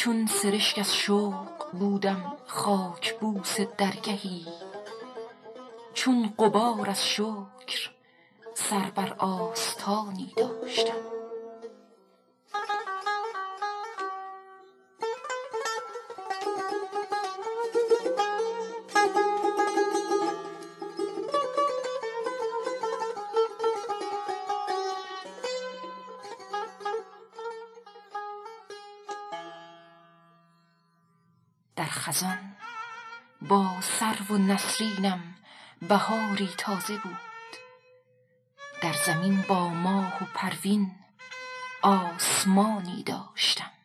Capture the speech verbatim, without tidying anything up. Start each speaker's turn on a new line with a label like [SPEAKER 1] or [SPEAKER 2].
[SPEAKER 1] چون سرشک از شوق بودم خاک بوس درگهی، چون غبار از شکر سر بر آستانی داشتم. در خزان با سرو و نسرینم بهاری تازه بود، در زمین با ماه و پروین آسمانی داشتم.